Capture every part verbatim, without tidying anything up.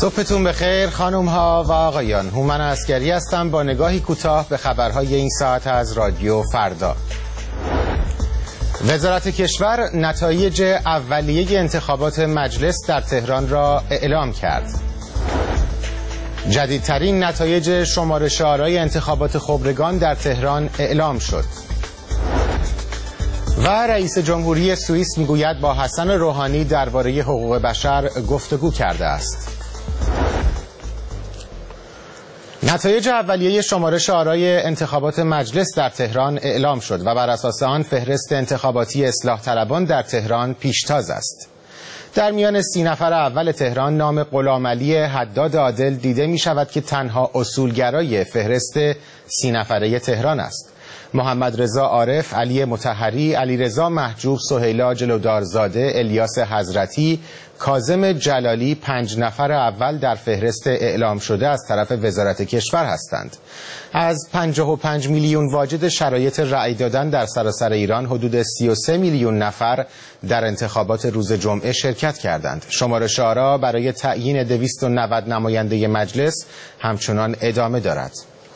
صبحتون بخیر خانم ها و آقایان. هومن عسگری هستم با نگاهی کوتاه به خبرهای این ساعت از رادیو فردا. وزارت کشور نتایج اولیه انتخابات مجلس در تهران را اعلام کرد. جدیدترین نتایج شمارش آرای انتخابات خبرگان در تهران اعلام شد. و رئیس جمهوری سوئیس میگوید با حسن روحانی درباره حقوق بشر گفتگو کرده است. نتایج اولیه شمارش آرای انتخابات مجلس در تهران اعلام شد و بر اساس آن فهرست انتخاباتی اصلاح طلبان در تهران پیشتاز است. در میان سی نفر اول تهران نام غلامعلی حداد عادل دیده می شود که تنها اصولگرای فهرست سی نفره تهران است. محمد رضا عارف، علی مطهری، علیرضا محجوب، سهیلا جلودارزاده، الیاس حضرتی، کاظم جلالی پنج نفر اول در فهرست اعلام شده از طرف وزارت کشور هستند. از پنجاه و پنج میلیون واجد شرایط رأی دادن در سراسر ایران حدود سی و سه میلیون نفر در انتخابات روز جمعه شرکت کردند. شمارش آرا برای تعیین دویست و نود نماینده مجلس همچنان ادامه دارد.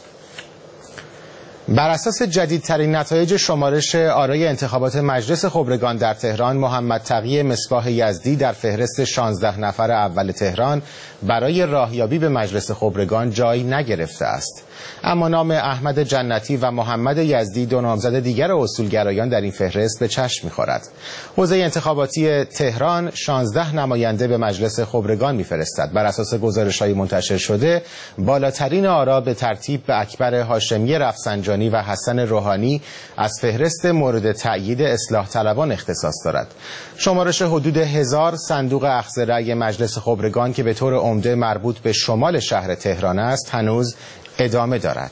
بر اساس جدیدترین نتایج شمارش آرای انتخابات مجلس خبرگان در تهران، محمد تقی مصباح یزدی در فهرست شانزده نفر اول تهران برای راهیابی به مجلس خبرگان جای نگرفته است. اما نام احمد جنتی و محمد یزدی، دو نامزد دیگر اصولگرایان، در این فهرست به چشم می‌خورد. حوزه انتخاباتی تهران شانزده نماینده به مجلس خبرگان می‌فرستد. بر اساس گزارش‌های منتشر شده، بالاترین آرا به ترتیب به اکبر هاشمی رفسنجانی و حسن روحانی از فهرست مورد تأیید اصلاح طلبان اختصاص دارد. شمارش حدود هزار صندوق اخذ رأی مجلس خبرگان که به طور عمده مربوط به شمال شهر تهران است هنوز ادامه دارد.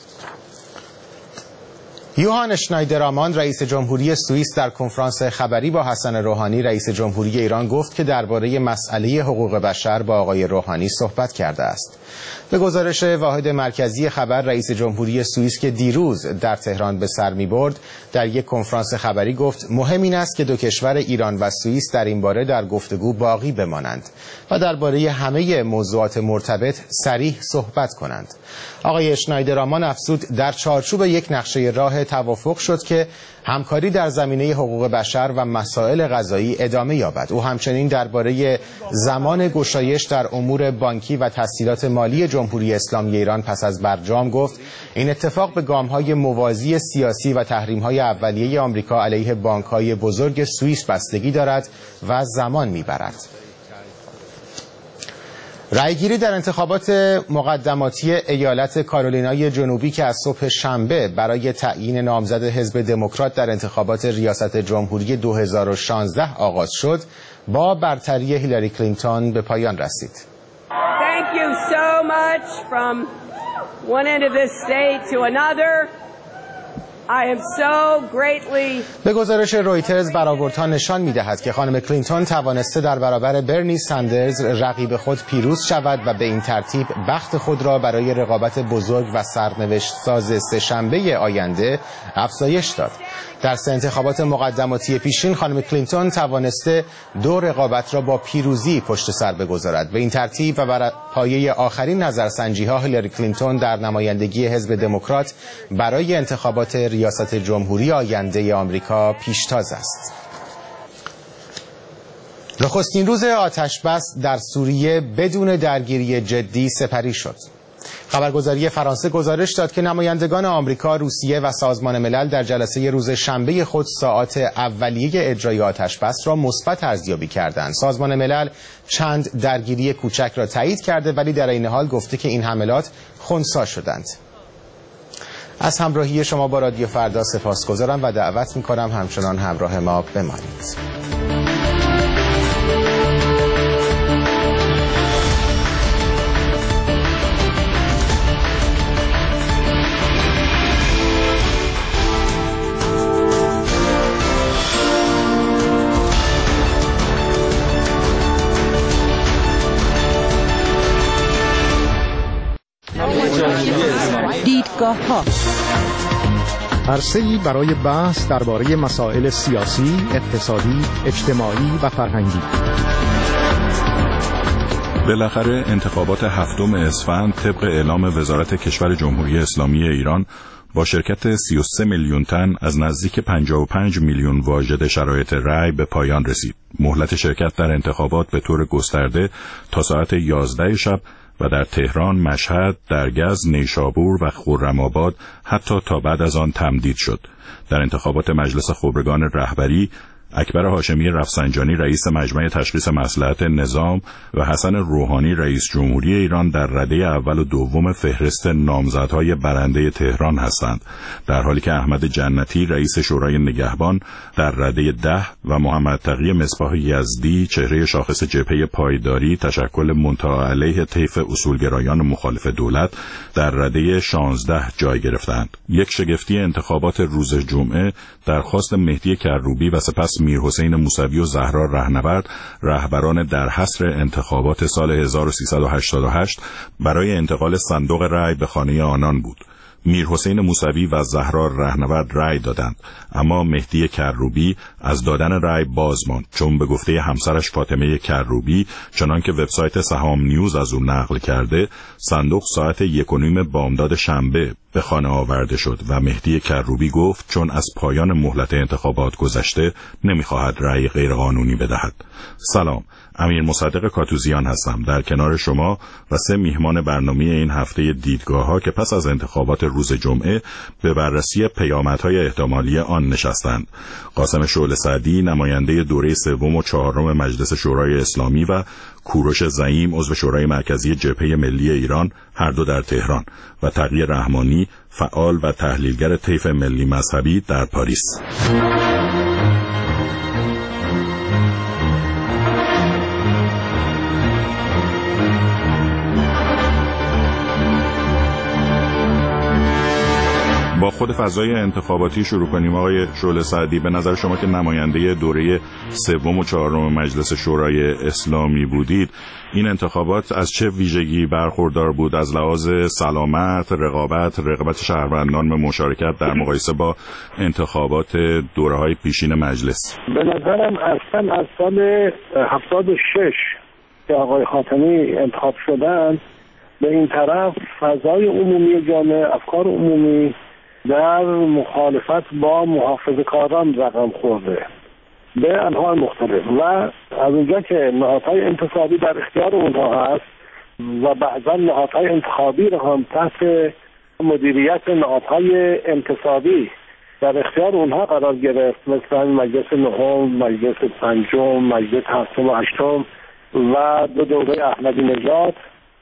یوهان اشنایدرامان رئیس جمهوری سوئیس در کنفرانس خبری با حسن روحانی رئیس جمهوری ایران گفت که درباره مسئله حقوق بشر با آقای روحانی صحبت کرده است. به گزارش واحد مرکزی خبر، رئیس جمهوری سوئیس که دیروز در تهران به سر می‌برد در یک کنفرانس خبری گفت مهم این است که دو کشور ایران و سوئیس در این باره در گفتگو باقی بمانند و درباره همه موضوعات مرتبط صریح صحبت کنند. آقای اشنایدرامان افزود در چارچوب یک نقشه راه توافق شد که همکاری در زمینه حقوق بشر و مسائل قضایی ادامه یابد. او همچنین درباره زمان گشایش در امور بانکی و تسهیلات مالی جمهوری اسلامی ایران پس از برجام گفت این اتفاق به گام‌های موازی سیاسی و تحریم‌های اولیه آمریکا علیه بانک‌های بزرگ سوئیس بستگی دارد و زمان می‌برد. رأیگیری در انتخابات مقدماتی ایالت کارولینای جنوبی که از صبح شنبه برای تعیین نامزد حزب دموکرات در انتخابات ریاست جمهوری دو هزار و شانزده آغاز شد، با برتری هیلاری کلینتون به پایان رسید. Thank you so much from one end of this state to another. I am so greatly... به گزارش رویترز برآوردها نشان می‌دهد که خانم کلینتون توانسته در برابر برنی ساندرز رقیب خود پیروز شود و به این ترتیب بخت خود را برای رقابت بزرگ و سرنوشت ساز سه‌شنبه آینده افزایش داد. در سه انتخابات مقدماتی پیشین خانم کلینتون توانسته دو رقابت را با پیروزی پشت سر بگذارد. به این ترتیب و بر پایه آخرین نظرسنجی‌ها هیلاری کلینتون در نمایندگی حزب دموکرات برای انتخابات ریاست جمهوری آینده آمریکا پیشتاز است. نخستین روز آتش بس در سوریه بدون درگیری جدی سپری شد. خبرگزاری فرانسه گزارش داد که نمایندگان آمریکا، روسیه و سازمان ملل در جلسه روز شنبه خود ساعات اولیه اجرای آتش بس را مثبت ارزیابی کردند. سازمان ملل چند درگیری کوچک را تایید کرده ولی در این حال گفته که این حملات خنثی شدند. از همراهی شما با رادیو فردا سپاسگزارم و دعوت می‌کنم همچنان همراه ما بمانید. دیدگاه ها عرصه‌ای برای بحث درباره مسائل سیاسی، اقتصادی، اجتماعی و فرهنگی. بالاخره انتخابات هفتم اسفند طبق اعلام وزارت کشور جمهوری اسلامی ایران با شرکت سی و سه میلیون تن از نزدیک پنجاه و پنج میلیون واجد شرایط رأی به پایان رسید. مهلت شرکت در انتخابات به طور گسترده تا ساعت یازده شب و در تهران، مشهد، درگز، نیشابور و خرم‌آباد حتی تا بعد از آن تمدید شد. در انتخابات مجلس خبرگان رهبری، اکبر هاشمی رفسنجانی رئیس مجمع تشخیص مصلحت نظام و حسن روحانی رئیس جمهوری ایران در رده اول و دوم فهرست نامزدهای برنده تهران هستند، در حالی که احمد جنتی رئیس شورای نگهبان در رده ده و محمد تقی مصباح یزدی چهره شاخص جبهه پایداری تشکل منتهی علیه طیف اصولگرایان مخالف دولت در رده شانزده جای گرفتند. یک شگفتی انتخابات روز جمعه درخواست مهدی کروبی و سپس میرحسین موسوی و زهرا رهنورد، رهبران در حصر انتخابات سال هزار و سیصد و هشتاد و هشت برای انتقال صندوق رأی به خانه آنان بود. میرحسین موسوی و زهرا رهنورد رأی دادند، اما مهدی کروبی از دادن رأی باز ماند، چون به گفته همسرش فاطمه کروبی، چنان که وبسایت سهام نیوز از او نقل کرده، صندوق ساعت یک و نیم بامداد شنبه به خانه آورده شد و مهدی کروبی گفت چون از پایان مهلت انتخابات گذشته نمیخواهد رأی غیرقانونی بدهد. سلام، امیر مصدق کاتوزیان هستم در کنار شما و سه میهمان برنامه این هفته دیدگاه ها که پس از انتخابات روز جمعه به بررسی پیامدهای احتمالی آن نشستند. قاسم شعله سعدی، نماینده دوره سوم و چهارم مجلس شورای اسلامی، و کوروش زعیم، عضو شورای مرکزی جبهه ملی ایران، هر دو در تهران، و تقی رحمانی، فعال و تحلیلگر طیف ملی مذهبی در پاریس. با خود فضای انتخاباتی شروع کنیم. آقای شعله سعدی، به نظر شما که نماینده دوره سوم و چهارم مجلس شورای اسلامی بودید، این انتخابات از چه ویژگی برخوردار بود از لحاظ سلامت، رقابت، رقابت شهروندان به مشارکت در مقایسه با انتخابات دوره‌های پیشین مجلس؟ به نظرم اصلا از سال هفتاد و شش که آقای خاتمی انتخاب شدن به این طرف فضای عمومی جامعه، افکار عمومی در مخالفت با محافظه‌کاران رقم خورده به انواع مختلف، و از اونجا که نهادهای انتصابی در اختیار اونها هست و بعضا نهادهای انتخابی رو هم تحت مدیریت نهادهای انتصابی در اختیار اونها قرار گرفت، مثل مجلس نهم، مجلس پنجم، مجلس هفتم و هشتم و دو دوره احمدی نژاد،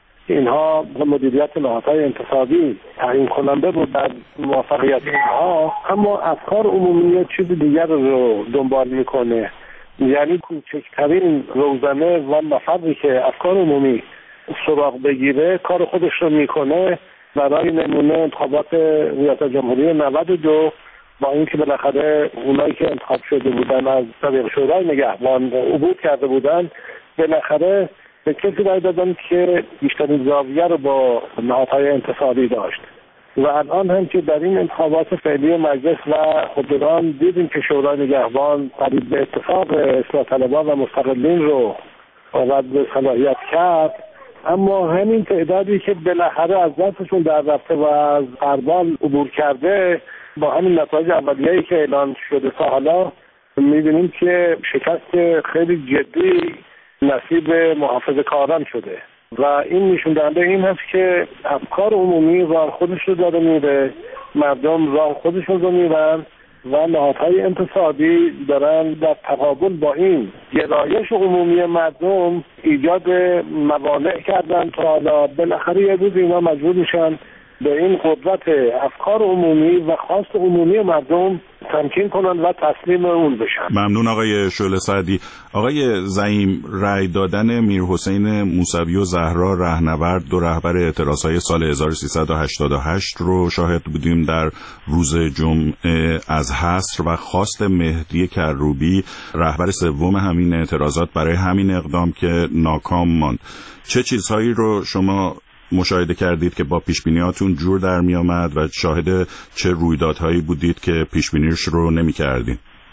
اینها مدیریت نهادهای انتصابی تعیین کننده بود در موفقیت اینها، اما افکار عمومی چیز دیگر رو دنبال میکنه. یعنی کوچکترین روزنه و مفردی که افکار عمومی سراغ بگیره کار خودش رو میکنه. برای نمونه انتخابات ریاست جمهوری نود و دو، با اینکه بالاخره اونایی که انتخاب شده بودن از طریق شورای نگهبان عبور کرده بودن، بالاخره به کسی رای دادن که بیشترین زاویه رو با نهادهای انتصابی داشت. و الان هم که در این انتخابات فعلی مجلس و خبرگان دیدیم که شورای نگهبان قریب به اتفاق اصلاح طلبان و مستقلین رو رد به صلاحیت کرد، اما همین تعدادی که بالاخره از دستشون در رفته و از قربان عبور کرده، با همین نتایج اولیه‌ای که اعلان شده تا حالا می‌بینیم که شکست خیلی جدی نصیب محافظه‌کاران شده و این نشون دهنده این هست که افکار عمومی راه خودش رو داره میره، مردم راه خودشون رو میرن و نهادهای انتصابی دارن در تقابل با این گرایش عمومی مردم ایجاد موانع کردن تا حالا بالاخره یه روز اینا مجبور میشن به این قدرت افکار عمومی و خواست عمومی مردم تمکین کنن و تسلیم اون بشن. ممنون آقای شعله سعدی. آقای زعیم، رأی دادن میرحسین موسوی و زهرا رهنورد، دو رهبر اعتراضهای سال هزار و سیصد و هشتاد و هشت رو شاهد بودیم در روز جمعه از حصر و خواست مهدی کروبی، رهبر سوم همین اعتراضات، برای همین اقدام که ناکام ماند. چه چیزهایی رو شما مشاهده کردید که با پیشبینیاتون جور در می آمد و شاهد چه رویدادهایی بودید که پیشبینیش رو نمی کردید؟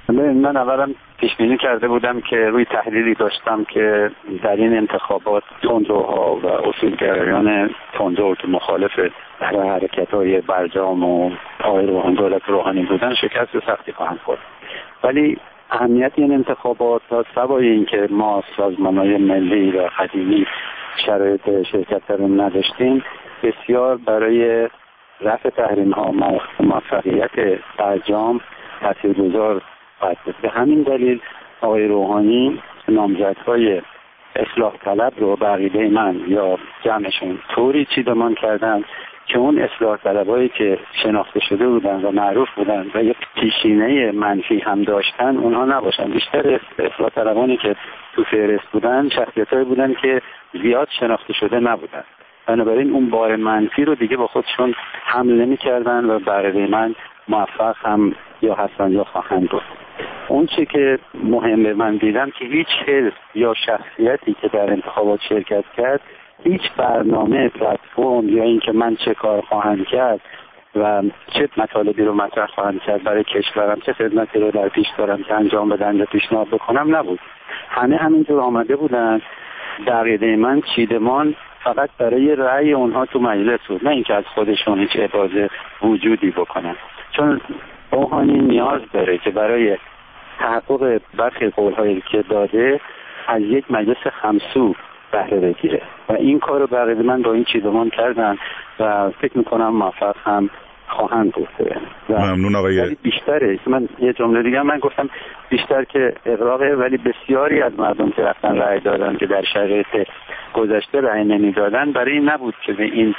من اولا پیش بینی کرده بودم که روی تحلیلی داشتم که در این انتخابات تندروها و اصولگرایان تندرو که مخالف حرکت‌های برجام و آقای روحانی دولت روحانی بودن شکست سختی خواهند خورد. ولی اهمیت این انتخابات تا سوای این که ما سازمان‌های ملی و قدیمی شرایط شرکت رو نداشتیم، بسیار برای رفع تحریم‌ها موفقیت برجام تاثیرگذار خواهد بود. به همین دلیل آقای روحانی نامزدهای اصلاح طلب رو به عقیده من یا جمعشون طوری چیدمان کردن که اون اصلاح طلبایی که شناخته شده بودن و معروف بودن و یک پیشینه منفی هم داشتن اونها نباشن. بیشتر اصلاح طلبانی که تو فهرست بودن شخصیتایی بودن که زیاد شناخته شده نبودن، بنابراین اون بار منفی رو دیگه با خودشون حمل نمی‌کردن و برای من موفق هم یا هستن یا خواهند بود. اون چی که مهمه من دیدم که هیچ حزب یا شخصیتی که در انتخابات شرکت کرد هیچ برنامه، پلتفرم یا اینکه من چه کار خواهم کرد و چه مطالبی رو مطرح خواهم کرد برای کشورم، چه خدمتی رو در پیش دارم که انجام بدم یا پیشنهاد بکنم نبود. همه همینطور آمده بودن. در عقیده من چیدمان فقط برای رأی اونها تو مجلس بود، نه اینکه از خودشون هیچ ابراز وجودی بکنن، چون روحانی نیاز داره که برای تحقق برخی قول‌هایی که داده از یک مجلس همسو بهره بگیره و این کار رو برای من با این چیدمان کردن و فکر میکنم موفق هم خواهند بود. ممنون آقای بیشتره. من یه جمله دیگه من گفتم بیشتر که اغراقه، ولی بسیاری از مردم که رفتن رأی دادن که در شرایط گذشته رأی نمیدادن برای این نبود که به این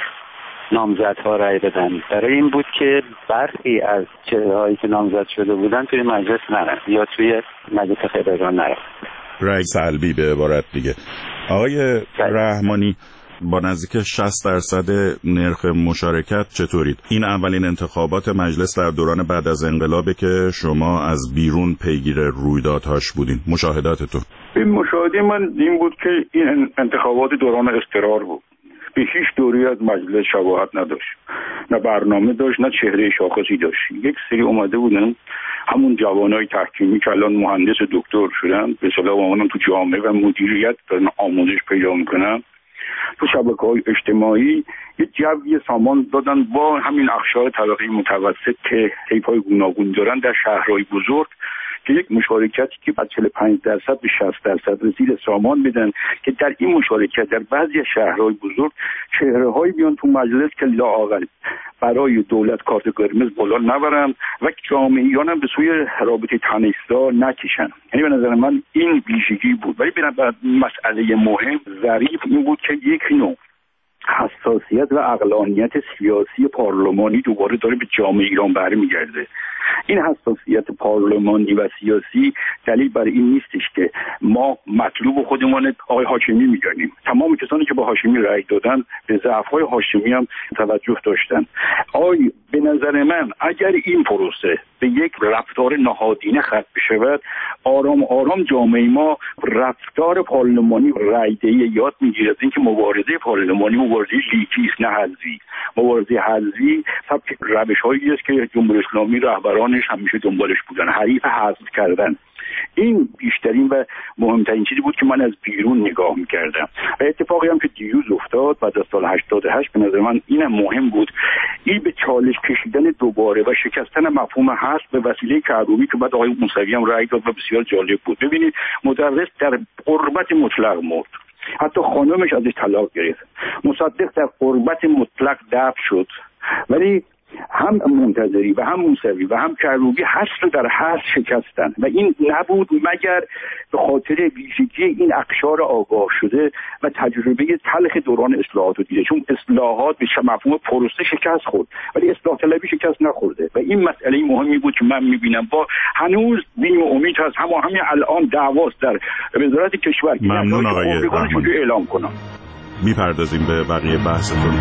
نامزدها رأی بدن، برای این بود که برخی از چهرهایی که نامزد شده بودن توی مجلس نرن یا توی مجلس خبرگان نرن. رأی سلبی به عبارت دیگه. آقای رحمانی، با نزدیک شصت درصد نرخ مشارکت چطورید؟ این اولین انتخابات مجلس در دوران بعد از انقلابه که شما از بیرون پیگیر رویدادهاش بودین. مشاهداتتون؟ این مشاهده من این بود که این انتخابات دوران اضطرار بود. به هیچ دوری از مجلس شباهت نداشت، نه برنامه داشت نه چهره شاخصی داشت. یک سری اومده بودن همون جوانای تحکیمی که الان مهندس دکتر شدن، به اصطلاح اومدن تو جامعه و مدیریت دارن آموزش پیدا میکنن، تو شبکه‌های اجتماعی یه جوی سامان دادن با همین اقشار طبقه متوسط که حیف‌های گوناگون دارن در شهرهای بزرگ، که یک مشارکتی که از چهل و پنج درصد به شصت درصد رسید سامان بدن که در این مشارکت در بعضی شهرهای بزرگ چهره‌هایی بیان تو مجلس که لااقل برای دولت کارت قرمز بالا نبرن و جامعیان هم به سوی رابطه تنش‌زا نکشن. یعنی به نظر من این ویژگی بود. ولی به مسئله مهم ظریف این بود که یک نوع حساسیت و عقلانیت سیاسی پارلمانی دوباره داره به جامعه ایران برمیگرده. این حساسیت پارلمانی و سیاسی دلیل برای این نیستش که ما مطلوب خودمان آقای هاشمی میگنیم. تمام کسانی که با هاشمی رأی دادن به ضعف‌های هاشمی هم توجه داشتن. آی به نظر من اگر این پروسه به یک رفتار نهادینه ختم بشود، آرام آرام جامعه ما رفتار پارلمانی رأی‌دهی یاد میگیرد. اینکه مبارزه پارلمانی مبارزه لیکی است نه حزبی. مبارزه حزبی سبک روش‌هایی است که جمهوری اسلامی رهبرانش همیشه دنبالش بودن، حریف حذف کردن. این بیشترین و مهمترین چیزی بود که من از بیرون نگاه می‌کردم و اتفاقی هم که دیروز افتاد بعد از سال هشتاد و هشت به نظر من اینم مهم بود، این به چالش کشیدن دوباره و شکستن مفهوم هست به وسیله کروبی که بعد آقای موسوی هم رأی داد و بسیار جالب بود. ببینید مدرس در غربت مطلق مرد، حتی خانمش ازش طلاق گرفت، مصدق در غربت مطلق دفن شد، ولی هم منتظری و هم موسوی و هم کروبی هست رو در هست شکستن و این نبود مگر به خاطر ویژگی این اقشار آگاه شده و تجربه تلخ دوران اصلاحات رو دیده. چون اصلاحات به مفهوم پروسه شکست خورد ولی اصلاح طلبی شکست نخورده و این مسئله مهمی بود که من میبینم با هنوز بیم و امید هست. همه همین الان دعواست در وزارت کشور. ممنون آقای رحمانی. اعلام کنم میپردازیم به بقیه بحثتون.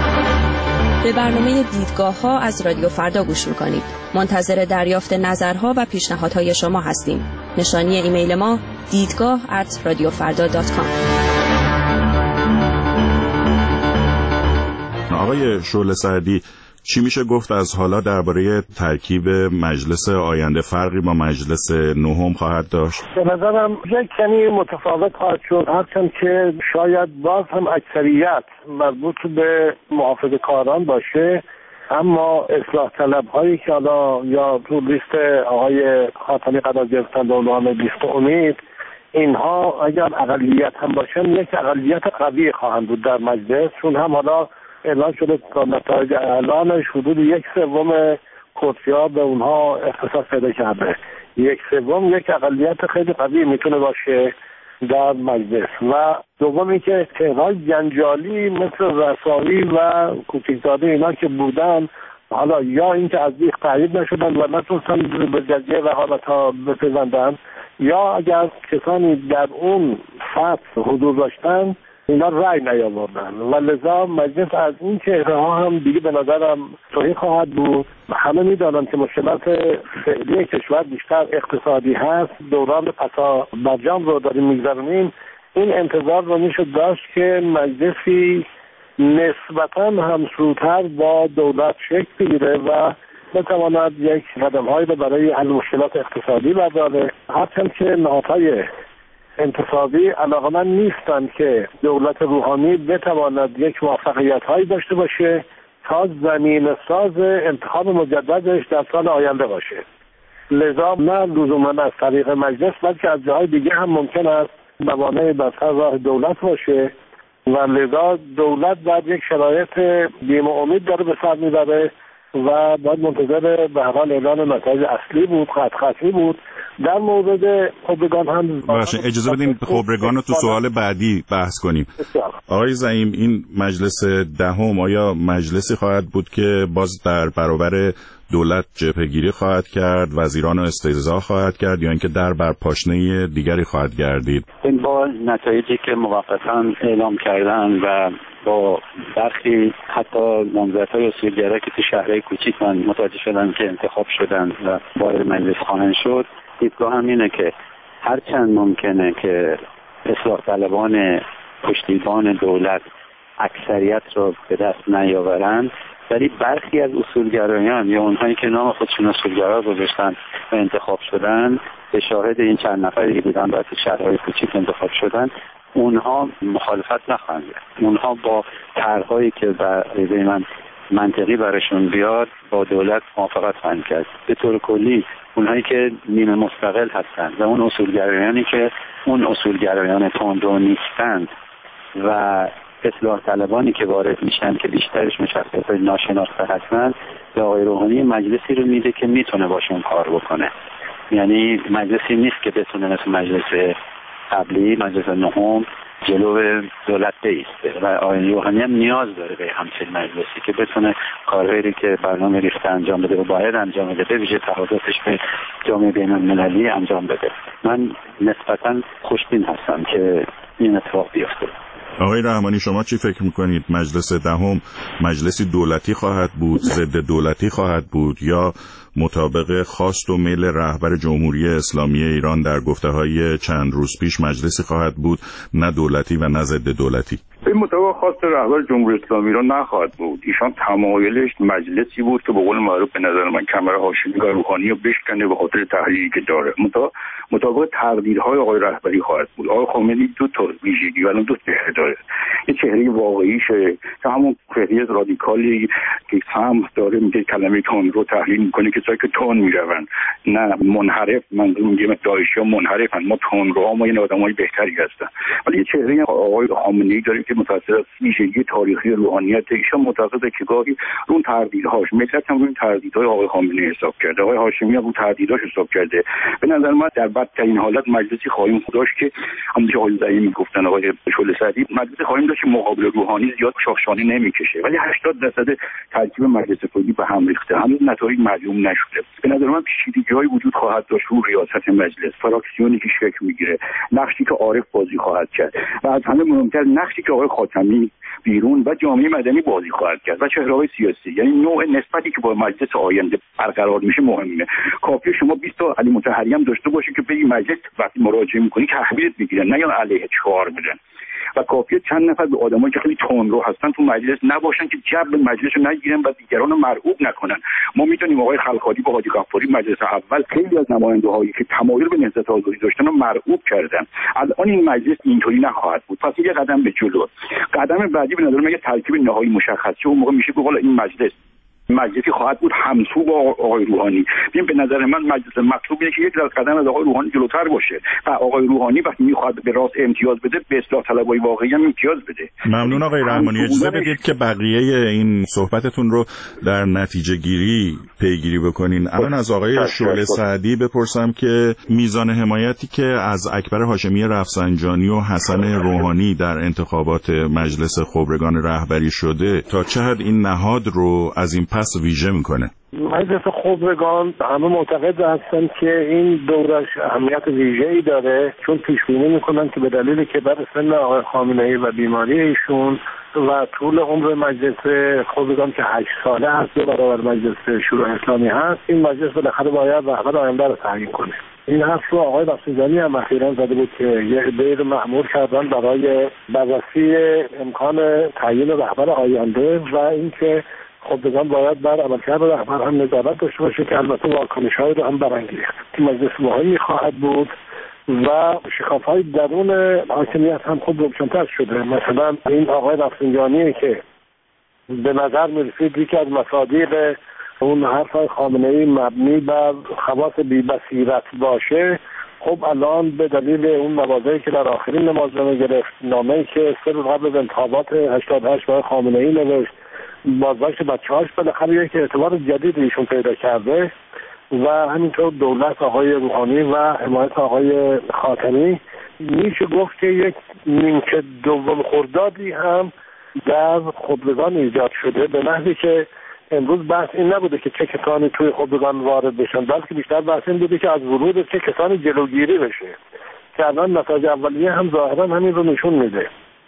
به برنامه دیدگاه ها از رادیو فردا گوش میکنید. منتظر دریافت نظرها و پیشنهادهای شما هستیم. نشانی ایمیل ما دیدگاه ات رادیو فردا دات کام. آقای شعله سعدی، چی میشه گفت از حالا درباره ترکیب مجلس آینده؟ فرقی با مجلس نهم خواهد داشت؟ به نظرم یک کمی متفاوت خواهد شد، هرچند که شاید باز هم اکثریت مربوط به محافظه‌کاران باشه، اما اصلاح طلب هایی که حالا یا تو لیست آقای خاتمی قرار گرفتن به عنوان لیست امید، اینها اگر اقلیت هم باشن یک اقلیت قوی خواهند بود در مجلس، چون هم حالا اعلان شده تا نتایج اعلانش حدود یک سوم کرسی‌ها به اونها اختصاص پیدا کرده. یک سوم یک اقلیت خیلی قوی میتونه باشه در مجلس. و دومی که چهره‌های جنجالی مثل رساوی و کوچکزاده اینا که بودن، حالا یا اینکه از بیخ تایید نشدن و نتونستن به جزیه و حالتها بپیوندن، یا اگر کسانی در اون فصل حضور داشتن اینا رأی نیاوردن و لذا مجلس از این چهره ها هم دیگه به نظرم توهی خواهد بود. همه میدانن که مشکلات فعلی کشور بیشتر اقتصادی هست، دوران پسا برجام رو داریم میگذرونیم. این انتظار رو میشه داشت که مجلسی نسبتاً همسوتر با دولت شکل بگیره و بتواند یک قدم‌هایی رو برای حل مشکلات اقتصادی برداره، هرچند که نهادهای انتصابی علاقمند نیستند که دولت روحانی بتواند یک موفقیت‌هایی داشته باشه تا زمین ساز انتخاب مجددش در سال آینده باشه. لذا نه لزوما از طریق مجلس بلکه از جاهای دیگه هم ممکن است موانعی بر سر راه دولت باشه و لذا دولت در یک شرایط بیم و امید داره به سر میبره و باید منتظر به هر حال اعلان نتایج اصلی بود، خط خطی بود. در مورد خبرگان هم باشین اجازه بدین خبرگان رو تو سوال بعدی بحث کنیم. آقای زعیم، این مجلس دهم آیا مجلسی خواهد بود که باز در برابر دولت جبهه‌گیری خواهد کرد، وزیران رو استهزا خواهد کرد، یا اینکه در بر پاشنه دیگری خواهد گردید؟ این با نتایجی که موقتا اعلام کردن و با برخی حتی نامزدهای اصولگرا که تو شهرهای کوچیک من متوجه شدن که انتخاب شدن و وارد مجلس خواهند شد، دیدگاه هم اینه که هرچند ممکنه که اصلاح طلبان پشتیبان دولت اکثریت رو به دست نیاورند، ولی برخی از اصولگرایان یا اونهایی که نام خودشون اصولگرا گذاشتن و انتخاب شدن، به شاهد این چند نفری که بودن و تو شهرهای کوچیک انتخاب شدن، اونها مخالفت نخواهند کرد. اونها با طرح‌هایی که به من منطقی براشون بیاد با دولت موافقت خواهند کرد. به طور کلی اونهایی که نیمه مستقل هستند و اون اصولگرایانی که اون اصولگرایان تندرو نیستند و اصلاح طلبانی که وارد میشن که بیشترش مشخصات ناشناخته هستند، به آقای روحانی مجلسی رو میده که میتونه باشون کار بکنه. یعنی مجلسی نیست که بتونه مثل مجلس قبلی، مجلس نهم، جلو دولت بیسته و آقای روحانی هم نیاز داره به همچین مجلسی که بتونه کارهایی که برنامه ریخته انجام بده و باید انجام بده، به ویژه تحولاتش به جامعه بین‌المللی انجام بده. من نسبتاً خوشبین هستم که این اتفاق بیفته. آقای رحمانی، شما چی فکر میکنید؟ مجلس دهم مجلسی دولتی خواهد بود، ضد دولتی خواهد بود، یا مطابق خواست و میل رهبر جمهوری اسلامی ایران در گفته‌های چند روز پیش مجلسی خواهد بود نه دولتی و نه ضد دولتی؟ این مطابق خواست رهبر جمهوری اسلامی ایران نخواهد بود. ایشان تمایلش مجلسی بود که به قول معروف به نظر من کمر هاشمی و روحانی رو بشکنه به خاطر تحلیلی که داره. مطابق تقدیرهای آقای رهبری خواهد بود. آقای خامنه‌ای دو تا ویژگی و دو چهره داره. یه چهره واقعیشه که همون چهره رادیکالی که هم داره میگه کلمه تون رو تحلیل میکنه که که تون میروند، نه منحرف. من میگم داعشی ها منحرفن، ما تون رو ما این آدمای بهتری هستن. ولی یه چهره آقای خامنه‌ای داره که متأثر از ویژگی تاریخی روحانیت ایشان، معتقده که گاهی اون تردیدهاش ملت هم روی تردیدهای آقای خامنه‌ای حساب کرده، آقای هاشمی هم روی تردیدهاش حساب کرده. به نظر من در بدترین حالت مجلسی خواهیم داشت که همونجوری آقای زعیم میگفتن، آقای شعله سعدی، مجلسی خواهیم داشت که مقابل روحانی زیاد شاخشانه نمیکشه، ولی هشتاد درصد ترکیب مجلس کلی به هم ریخته، هنوز نتایج معلوم نشده. به نظر من پیچیدگی‌های وجود خواهد داشت رو ریاست مجلس، فراکسیونی که شکل میگیره، نقشی که عارف بازی خواهد کرد و از همه مهمتر نقشی که آقای خاتمی بیرون و جامعه مدنی بازی خواهد کرد و چهره‌های سیاسی. یعنی نوع نسبتی که با مجلس آینده برقرار میشه مهمه. کافیه شما بیست تا علی مطهری هم داشته باشه که به این مجلس وقتی مراجعه می‌کنی تحویلت بگیرن، نه یا علیه چهار بدن. و کافیه چند نفر به آدمایی که خیلی تندرو هستن تو مجلس نباشن که جو مجلس رو نگیرن و دیگران رو مرعوب نکنن. ما میدونیم آقای خلخالی با حاجی غفاری مجلس اول خیلی از نماینده‌هایی که تمایل به نهضت آزادی داشتن رو مرعوب کردن. الان این مجلس اینطوری نخواهد بود. پس یه قدم به جلو. قدم بعدی به نظر من یه ترکیب نهایی مشخص شه. اون موقع میشه که این مجلس مجلسی خواهد بود همسو با آقای روحانی. ببین به نظر من مجلس مطلوب اینه که یک قدم از آقای روحانی جلوتر باشه و آقای روحانی وقتی میخواد به راست امتیاز بده به اصلاح طلبای واقعی هم امتیاز بده. ممنون آقای رحمانی. اجازه بدید که بقیه این صحبتتون رو در نتیجه گیری پیگیری بکنین. الان از آقای شعله سعدی بپرسم که میزان حمایتی که از اکبر هاشمی رفسنجانی و حسن روحانی در انتخابات مجلس خبرگان رهبری شده تا چه حد این نهاد رو از این پس ویژه میکنه؟ مجلس خبرگان همه معتقد هستن که این دورش اهمیت ویژه‌ای داره، چون پیش بینی میکنن که به دلیل کبر سن آقای خامنه‌ای و بیماری ایشون و طول عمر مجلس خبرگان که هشت ساله هست دو برابر مجلس شورای اسلامی هست، این مجلس بالاخره باید رهبر آینده رو تعیین کنه. این حرف رو آقای رفسنجانی هم اخیراً زده بود که یه عده‌ای رو مأمور کردن برای بررسی امکان تعیین رهبر آینده و اینکه خبرگان باید بر عملکرد رهبر هم نظارت داشته باشه که البته واکنش‌هایی رو هم برانگیخت. مجلس مهمی خواهد بود و شکاف‌های درون حاکمیت هم خوب روشن‌تر شده. مثلا این آقای رفسنجانی که به نظر می‌رسید یکی از مصادیق اون حرف‌های خامنه‌ای مبنی بر خواص بی‌بصیرت باشه، خب الان به دلیل اون مواضعی که در آخرین نمازنامه گرفت، نامه‌ای که سه روز قبل از انتخابات هشتاد و هشت برای خامنه‌ای نوشت، بازداشت بچه‌هاش، بالاخره یک اعتبار جدید ایشون پیدا کرده و همینطور دولت آقای روحانی و حمایت آقای خاتمی. میشه گفت که یک نیمکه دوم خردادی هم در خبرگان ایجاد شده، به نحوی که امروز بحث این نبوده که چه کسانی توی خبرگان وارد بشن، بلکه بیشتر بحث این بوده که از ورود چه کسانی جلوگیری بشه که الان نتایج اولیه هم ظاهرا همین رو نشون میده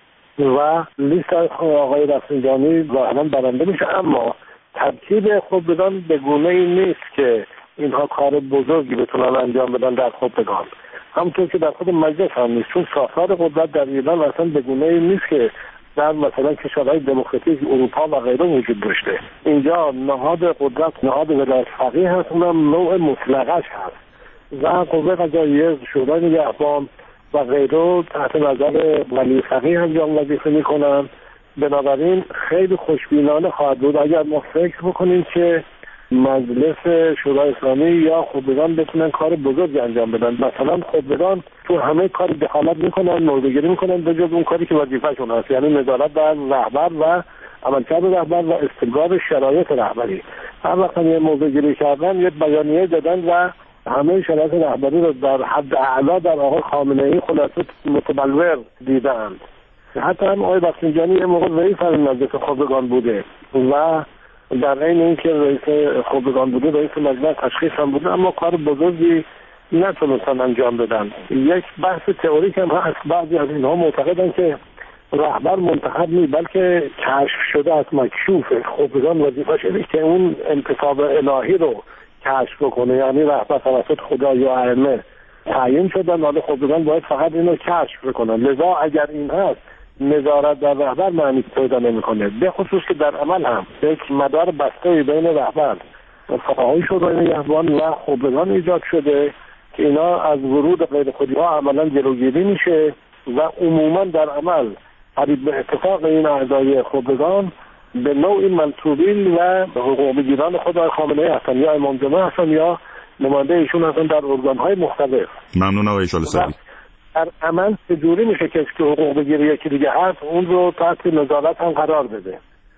و لیست آقای رفسنجانی ظاهرا برنده میشه. اما ترکیب خبرگان به گونه‌ای نیست که اینها کار بزرگی بتونن انجام بدن در خبرگان، همونطور که در خود مجلس هم نیست، چون ساختار قدرت در ایران اصلا به گونه‌ای نیست که در مثلا کشورهای دموکراتیک اروپا و غیره وجود داشته. اینجا نهاد قدرت نهاد ولایت فقیه هست، اونم نوع مطلقش هست و قوه قضاییه، شورای نگهبان و غیره تحت نظر ولی فقیه انجام وظیفه میکنن. بنابراین خیلی خوشبینانه خواهد بود اگر ما فکر بکنیم که مجلس شورای اسلامی یا خبرگان بتونن کار بزرگی انجام بدن. مثلا خبرگان تو همه کار دخالت میکنن، موضع‌گیری میکنن به جز اون کاری که وظیفه‌شون هست، یعنی نظارت بر رهبر و عملکرد رهبر و استقرار شرایط رهبری. هر وقت یه موضع‌گیری کردن، یه بیانیه دادن و همه شرایط رهبری رو در حد اعلا در آقای خامنه‌ای خلاصه متبلور دیدند. حتی هم آقای رفسنجانی یه موقع رئیس مجلس خبرگان بوده و در این اینکه رئیس خبرگان بوده رئیس مجلس تشخیص هم بوده، اما کار بزرگی نتونستن انجام بدن. یک بحث تئوریک هم هست، بعضی از اینها معتقدن که رهبر منتخب نیست بلکه کشف شده از مکشوفه. خبرگان وظیفه‌ش اینه که اون انتصاب الهی رو کشف بکنه، یعنی رهبر توسط خدا یا ائمه تعیین شدن، حالا خبرگان باید فقط اینو کشف بکنن. لذا اگر این هست نظارت در رهبر معنی پیدا نمی‌کنه، به خصوص که در عمل هم یک مدار بسته بین رهبر و فقهای شورای نگهبان و خبرگان ایجاد شده که اینا از ورود غیر خودی‌ها عملاً جلوگیری میشه و عموماً در عمل قریب به اتفاق این اعضای خبرگان به نوعی منصوبین و حقوق بگیران خود خامنه‌ای هستن، یا امام جمعه هستن یا نماینده ایشون هستن در ارگان‌های مختلف. ممنون آقای شعله سعدی. در عمل چجوری میشه که حقوق بگیری یکی دیگه هست اون رو تحت نظارت هم قرار بده.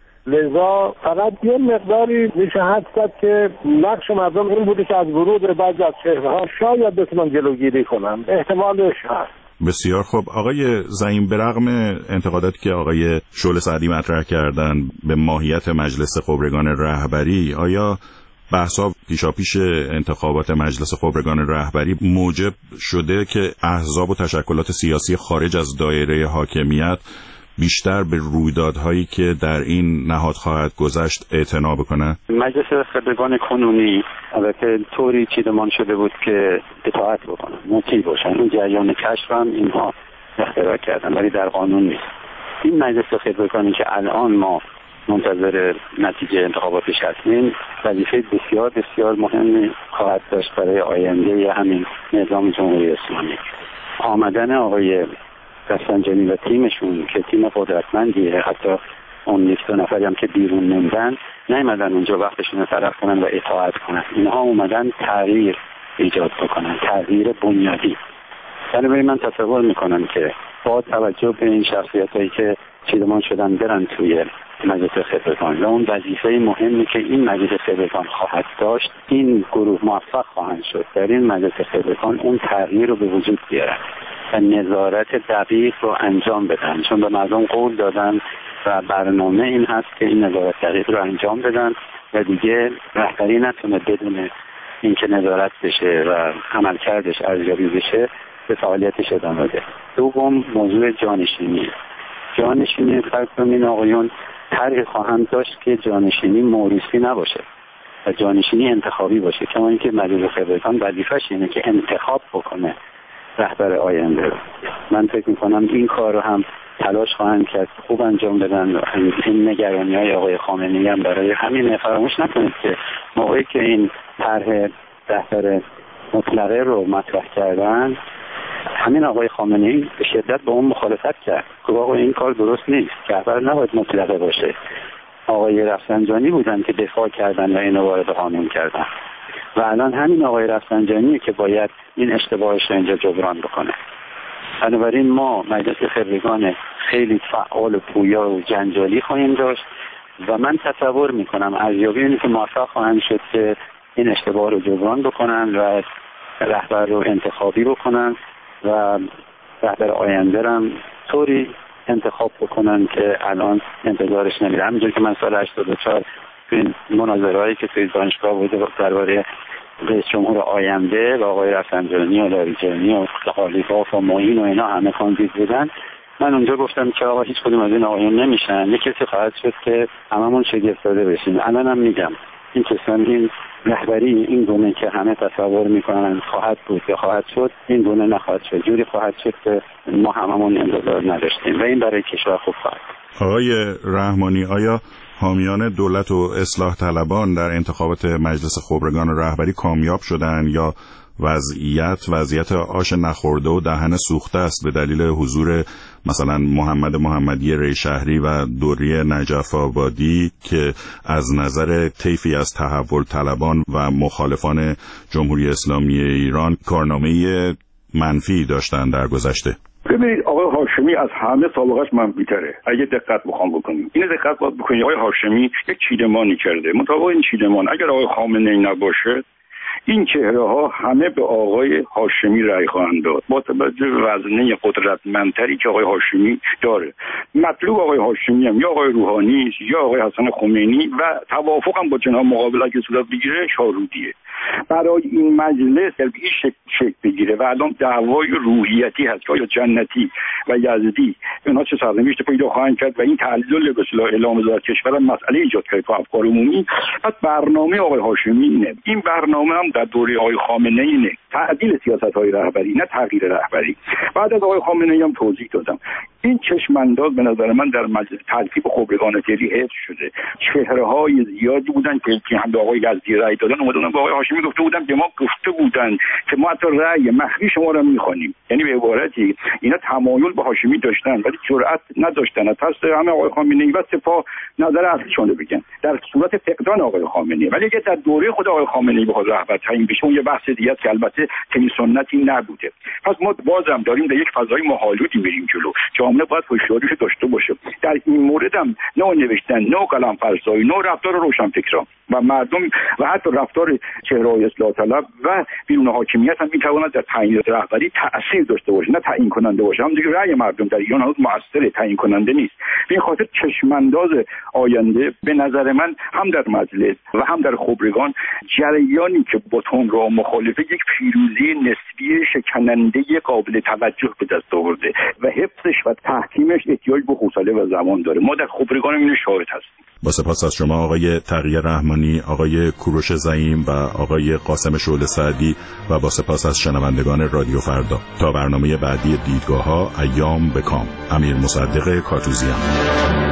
لذا فقط یه مقداری میشه حد زد که نقش مردم این بوده که از ورود بعضی از چهره‌ها شاید بتونن جلوگیری کنن، احتمالش هست. بسیار خوب. آقای زعیم، برغم انتقاداتی که آقای شعله سعدی مطرح کردن به ماهیت مجلس خبرگان رهبری، آیا بحث‌ها پیشاپیش انتخابات مجلس خبرگان رهبری موجب شده که احزاب و تشکلات سیاسی خارج از دایره حاکمیت بیشتر به رویدادهایی که در این نهاد خواهد گذشت اعتنا بکنه؟ مجلس خبرگان کنونی البته طوری چیدمان شده بود که اطاعت بکنن، مطیع باشن. این جریان کشف هم اینها اختراع کردن ولی در قانون نیست. این مجلس خبرگانی که الان ما منتظر نتیجه انتخاباتش هستیم وظیفه بسیار بسیار مهمی خواهد داشت برای آینده همین نظام جمهوری اسلامی. آمدن آقای رفسنجانی و تیمشون که تیم قدرتمندیه، حتی اون یک دو نفری هم که بیرون موندن نیومدن اونجا وقتشون رو صرف کنن و اطاعت کنن، اینها اومدن تغییر ایجاد بکنن، تغییر بنیادی. بنابراین من تصور میکنم که با توجه به این شخصیتایی که چیدمان شدن برن توی مجلس خبرگان و اون وظیفه مهمی که این مجلس خبرگان خواهد داشت، این گروه موفق خواهند شد در این مجلس خبرگان اون تغییر رو به وجود بیارن و نظارت دقیق رو انجام بدن، چون به مردم قول دادن و برنامه این هست که این نظارت دقیق رو انجام بدن و دیگه رهبری نتونه بدون اینکه نظارت بشه و عملکردش ارزیابی بشه به فعالیتش ادامه بده. دوم موضوع جانشینی. جانشینی فرض کنین آقایون طرحی خواهند داشت که جانشینی موروثی نباشه و جانشینی انتخابی باشه، کما اینکه مجلس خبرگان وظیفه‌ش اینه که انتخاب بکنه رهبر آینده رو. من فکر می‌کنم این کار رو هم تلاش خواهند کرد خوب انجام بدن. این نگرانی‌های آقای خامنه‌ای هم برای همین فراموش نکنید که موقعی که این طرح رهبر مطلقه رو مطرح کردن همین آقای خامنه‌ای به شدت با اون مخالفت کرد که آقا این کار درست نیست، رهبر نباید مطلقه باشه. آقای رفسنجانی بودن که دفاع کردن و اینو وارد قانون کردن و الان همین آقای رفسنجانی که باید این اشتباهش رو اینجا جبران بکنه. بنابراین ما مجلس خبرگان خیلی فعال و پویا و جنجالی خواهیم داشت و من تصور میکنم ارزیابی اینه که موفق خواهند شد که این اشتباه رو جبران بکنن و رهبر رو انتخابی بکنن و رهبر آینده رو طوری انتخاب بکنن که الان انتظارش نمیره. همینجور که من سال هشتاد و چهار توی مناظرهایی که توی دانشگاه بوده درباره رئیس جمهور آینده و آقای رفسنجانی و لاریجانی و قالیباف و معین و اینا همه کاندید بودن، من اونجا گفتم که آقا هیچ کدوم از این آقایون نمیشن، یک کسی خواهد شد که هممون شگفت زده بشیم. الانم میگم این کسان این رهبری این گونه که همه تصور میکنن خواهد بود یا خواهد شد، این گونه نخواهد شد، جوری خواهد شد که ما هممون انتظار نداشتیم و این برای کشور خوب خواهد. آقای رحمانی، آیا حامیان دولت و اصلاح طلبان در انتخابات مجلس خبرگان رهبری کامیاب شدند یا وضعیت وضعیت آش نخورده و دهن سوخته است به دلیل حضور مثلا محمد محمدی ری شهری و دوری نجف آبادی که از نظر طیفی از تحول طلبان و مخالفان جمهوری اسلامی ایران کارنامه منفی داشتن در گذشته؟ ببینید آقای هاشمی از همه سابقهش منفی‌تره. اگه دقت بخوام بکنیم اینو دقت باید بکنید. آقای هاشمی یک چیدمانی کرده، مطابق این چیدمان اگر آقای خامنه‌ای نباشه این چهره ها همه به آقای هاشمی رأی خواهند داد با توجه به وزنه قدرتمندتری که آقای هاشمی داره. مطلوب آقای هاشمی هم یا آقای روحانی یا آقای حسن خمینی و توافق هم با جناح مقابل اگه صورت بگیره شارودیه. برای این مجلس در این شکل شکل بگیره و الان دعوای روحیتی هست که آیا جنتی و یزدی اینا چه سرنوشت پیدا خواهند کرد و این تعلیل به اصطلاح اعلام وزارت کشور مسئله ایجاد کرد با افکار عمومی. بعد برنامه آقای هاشمی اینه، این برنامه هم در دوره آقای خامنه‌ای اینه، تعدیل سیاست‌های رهبری نه تغییر رهبری. بعد از آقای خامنه‌ای هم توضیح دادم این چشم انداز به نظر من در مجلس تلفیق خبرگان تری حفظ شده. چهره‌های زیادی بودن که هم به آقای یزدی رأی دادن، اومدن به آقای هاشمی گفته بودن که ما گفته بودن که ما حتی رأی مخفی شما رو می‌خوانیم. یعنی به عبارتی اینا تمایل به هاشمی داشتن ولی جرأت نداشتن از پس همه آقای خامنه‌ای و سپاه نظر اصلیشون رو بگن در صورت فقدان آقای خامنه‌ای. ولی اگه در دوره خود آقای خامنه‌ای بخواد رهبر تعیین بشه اون یه بحث دیگه است که البته چنین سنتی نبوده. پس ما بازم داریم در یک فضای مه‌آلودی میریم جلو. جامعه باید هوشیاریش داشته باشه. در این مورد هم نوع نوشتن، نوع کلام فرسایی، نوع رفتار روشنفکران و مردم و حتی رفتار چهره‌های اصلاح طلب و بیرون حاکمیت هم میتواند در تعیین رهبری تأثیر داشته باشه، نه تعیین کننده باشه. هم دیگه رأی مردم در ایران هنوز مؤثر، تعیین کننده نیست. به این خاطر چشمانداز آینده به نظر من هم در مجلس و هم در خبرگان جریانی که با تندرو مخالفه یک پیروزی نسبی شکننده قابل توجه به دست آورده و حفظش و تحکیمش احتیاج به حوصله و زمان داره. ما در خبرگان این شاهد هستیم. با سپاس از شما آقای تقی رحمانی، آقای کوروش زعیم و آقای قاسم شعله سعدی و با سپاس از شنوندگان رادیو فردا. تا برنامه بعدی دیدگاه‌ها، ایام به کام. امیر مصدق کاتوزیان.